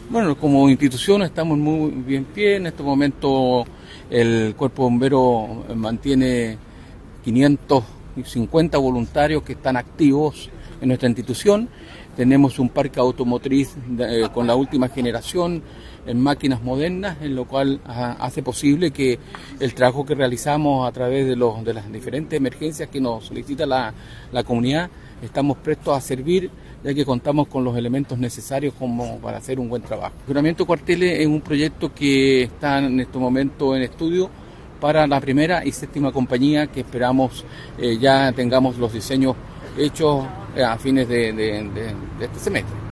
Bueno, como institución estamos muy bien pie. En este momento el Cuerpo de Bomberos mantiene 550 voluntarios que están activos en nuestra institución. Tenemos un parque automotriz con la última generación en máquinas modernas, en lo cual hace posible que el trabajo que realizamos a través de las diferentes emergencias que nos solicita la comunidad, estamos prestos a servir, ya que contamos con los elementos necesarios como para hacer un buen trabajo. El Juramento de Cuarteles es un proyecto que está en este momento en estudio para la primera y séptima compañía, que esperamos ya tengamos los diseños hechos a fines de este semestre.